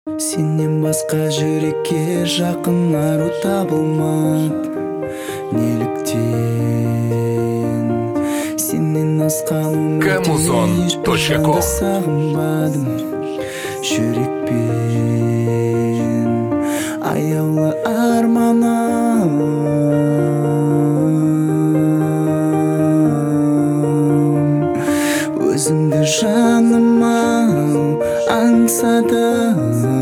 Сенен басқа жүрекке жақын ару табылмады. Неліктен сенен асқан өмірде ешқашанда сағынбадым. Жүрекпен аяулы арманым, өзіңді жаныма аңсадым.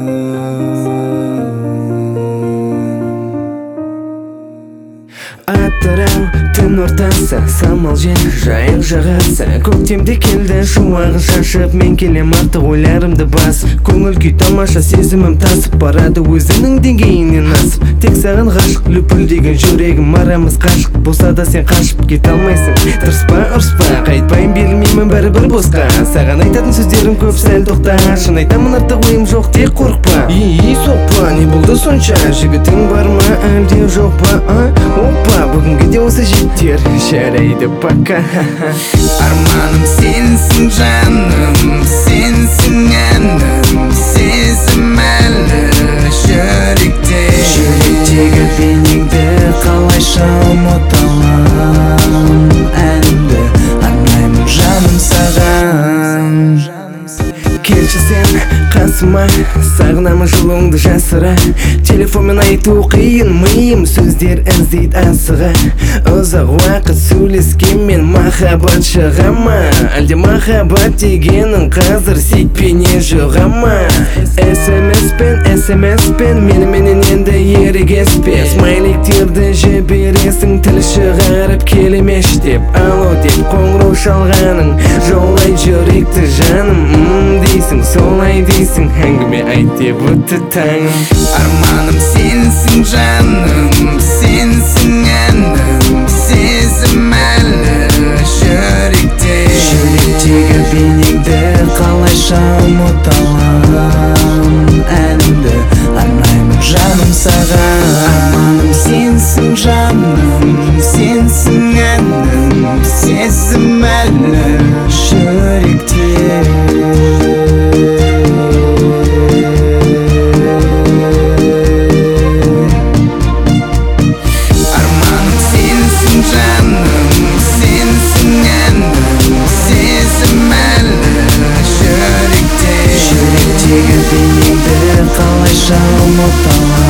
Атырау түн ортасы, самал жел жайық жағасы. Көктемде келді шуағы шашып, мен келем артық ойларымды басып. Көңіл күй тамаша, сезімім тасып барады өзінің деңгейінен асып. Тек саған ғашық, лүпілдеген жүрегім, арамыз қашық. Болса да сен қашып кете алмайсың. Тырыспа, ұрыспа, қайтпайын, берілмеймін бәрібір босқа. Саған айтатын сөздерім көп, сәл тоқта. Шын айтамын, артық ойым жоқ, тек қорықпа. Соқпа, не болды сонша? Жігітің бар ма, әлде жоқ па? Опа, бүгінге де осы жетер, жарайды пока. Арманым сенсің жаным, сенсің әнім, сезім әлі жүректе. Жүректегі бейнеңді қалайша ұмыта алам. Әнімді арнаймын жаным саған. Келші сен қасыма, сағынамын жылуыңды жасыра. Телефонмен айту қиын, миым сөздер іздейді асыға. Ұзақ уақыт сөйлескенмен махаббат шыға ма? Әлде махаббат дегенің қазір сетпене жұға ма? SMS-пен меніменен енді ерегеспе. Смайликтерді жібересің, тіл шығарып келемеш деп. Алло деп қоңырау шалғаның, жолай жүректі жаным. Дейсің, солай дейсің, әңгіме айт деп өтті таңым. Арманым сенсің жаным, сенсің әнім, сезім әлі жүректе. Жүректегі бейнеңді қалайша ұмыта алам. Әнімді арнаймын жаным саған. Арманым сенсің жаным, сенсің әнім, сезім әлі жүректе. Жүректегі бейнеңді қалайша ұмыта алам.